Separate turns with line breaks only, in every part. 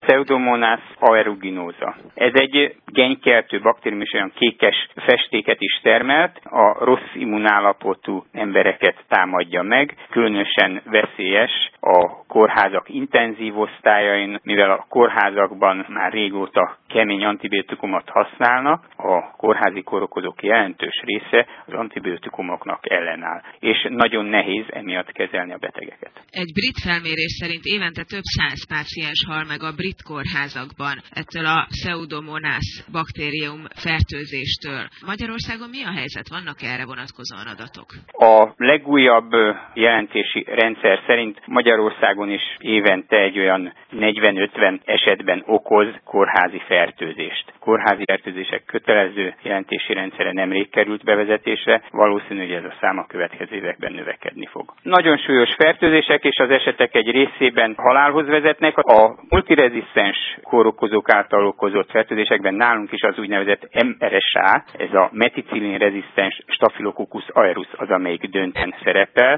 Pseudomonas aeruginosa. Ez egy genykeltő baktérium, és olyan kékes festéket is termelt, a rossz immunállapotú embereket támadja meg, különösen veszélyes a kórházak intenzív osztályain, mivel a kórházakban már régóta kemény antibiotikumot használnak, a kórházi kórokozók jelentős része az antibiotikumoknak ellenáll, és nagyon nehéz emiatt kezelni a betegeket.
Egy brit felmérés szerint évente több 100 páciens hal meg a brit kórházakban ettől a Pseudomonas baktérium fertőzéstől. Magyarországon mi a helyzet? Vannak erre vonatkozóan adatok?
A legújabb jelentési rendszer szerint Magyarországon is évente egy olyan 40-50 esetben okoz kórházi fertőzést. Kórházi fertőzések kötelező jelentési rendszere nemrég került bevezetésre, valószínű, hogy ez a szám a következő években növekedni fog. Nagyon súlyos fertőzések és az esetek egy részében halálhoz vezetnek. A multirezisztens kórokozók által okozott fertőzésekben nálunk is az úgynevezett MRSA, ez a meticillin-rezisztens Staphylococcus aureus az, amelyik döntően szerepel.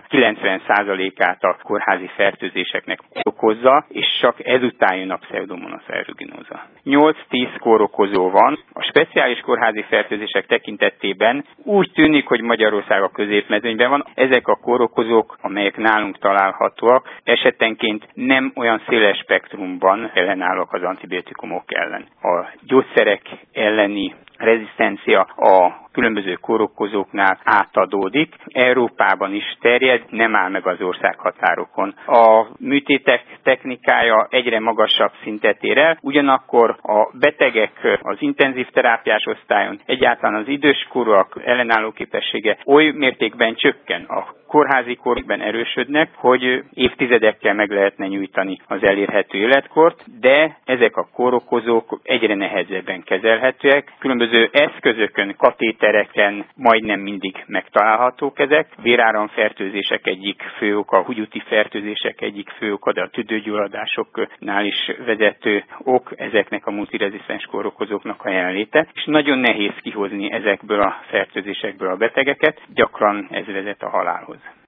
90%-át a kórházi fertőzéseknek okozza, és csak ezután jön a Pseudomonas aeruginosa. 8-10 kórokozó van. A speciális kórházi fertőzések tekintetében úgy tűnik, hogy Magyarország a középmezőnyben van. Ezek a kórokozók, amelyek nálunk találhatóak, esetenként nem olyan széles spektrumban ellenállók az antibiotikumok ellen. A gyógyszerek elleni rezisztencia a különböző kórokozóknál átadódik. Európában is terjed, nem áll meg az országhatárokon. A műtétek technikája egyre magasabb szintet ér el, ugyanakkor a betegek az intenzív terápiás osztályon, egyáltalán az időskorúak ellenálló képessége oly mértékben csökken, a kórházi korban erősödnek, hogy évtizedekkel meg lehetne nyújtani az elérhető életkort, de ezek a kórokozók egyre nehezebben kezelhetőek. Különböző eszközökön, katétereken majdnem mindig megtalálhatók ezek. Véráramfertőzések egyik fő oka, a húgyúti fertőzések egyik fő oka, de a tüdőgyulladásoknál is vezető ok ezeknek a multirezisztens kórokozóknak a jelenléte, és nagyon nehéz kihozni ezekből a fertőzésekből a betegeket, gyakran ez vezet a halálhoz.